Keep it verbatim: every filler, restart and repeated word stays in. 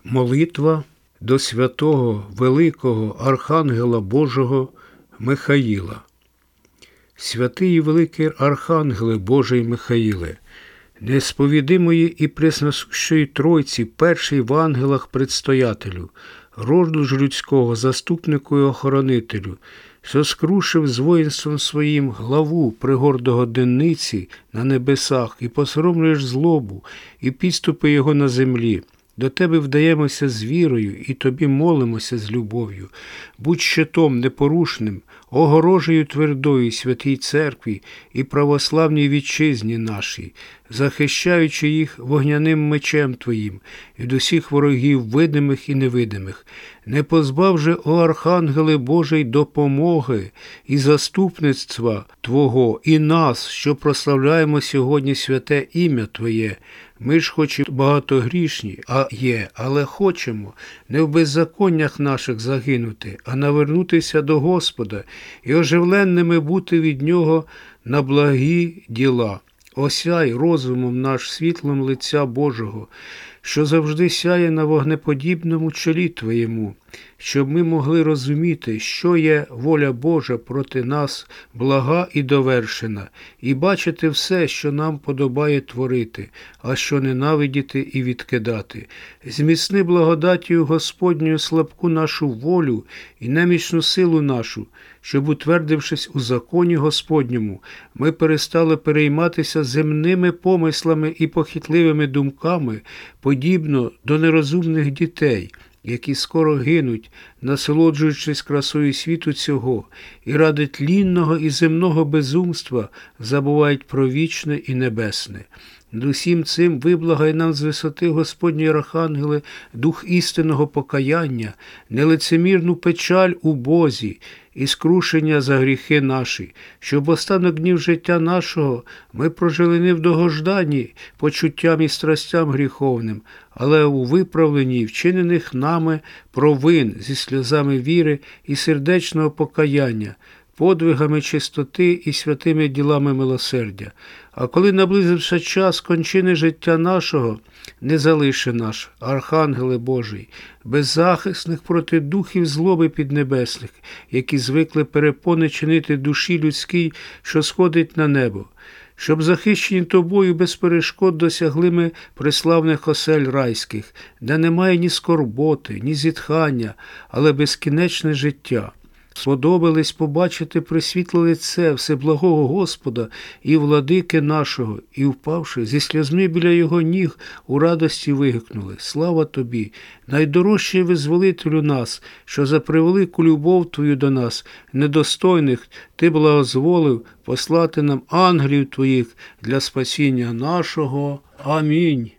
Молитва до святого великого Архангела Божого Михаїла. Святий і великий Архангеле Божий Михаїле, несповідимої і пресносущої Тройці, перший в ангелах предстоятелю, роду ж людського, заступнику і охоронителю, що скрушив з воїнством своїм главу пригордого денниці на небесах і посоромлюєш злобу і підступи його на землі. До тебе вдаємося з вірою і тобі молимося з любов'ю. Будь щитом непорушним, огорожею твердою святій церкві і православній вітчизні нашій, захищаючи їх вогняним мечем Твоїм від усіх ворогів видимих і невидимих. Не позбав же, о Архангеле Божий, допомоги і заступництва Твого і нас, що прославляємо сьогодні святе ім'я Твоє. Ми ж хоч і багатогрішні, а є, але хочемо не в беззаконнях наших загинути, а навернутися до Господа і оживленними бути від Нього на благі діла. Осяй розумом наш світлом лиця Божого, що завжди сяє на вогнеподібному чолі Твоєму, щоб ми могли розуміти, що є воля Божа проти нас, блага і довершена, і бачити все, що нам подобає творити, а що ненавидіти і відкидати. Зміцни благодаттю Господньою слабку нашу волю і немічну силу нашу, щоб, утвердившись у законі Господньому, ми перестали перейматися земними помислами і похитливими думками, подібно до нерозумних дітей, які скоро гинуть, насолоджуючись красою світу цього, і ради тлінного і земного безумства забувають про вічне і небесне. Над усім цим виблагай нам з висоти, Господній Архангеле, дух істинного покаяння, нелицемірну печаль у Бозі і скрушення за гріхи наші, щоб останок днів життя нашого ми прожили не в догожданні почуттям і страстям гріховним, але у виправленні вчинених нами провин зі сльозами віри і сердечного покаяння, подвигами чистоти і святими ділами милосердя. А коли наблизився час кончини життя нашого, не залиши наш, Архангеле Божий, беззахисних проти духів злоби піднебесних, які звикли перепони чинити душі людській, що сходить на небо, щоб захищені Тобою без перешкод досягли ми преславних осель райських, де немає ні скорботи, ні зітхання, але безкінечне життя. Сподобались побачити пресвітле лице Всеблагого Господа і владики нашого, і, впавши зі сльозми біля його ніг, у радості вигукнули: «Слава Тобі, найдорожчий визволителю нас, що за превелику любов Твою до нас, недостойних, Ти благозволив послати нам ангелів Твоїх для спасіння нашого. Амінь».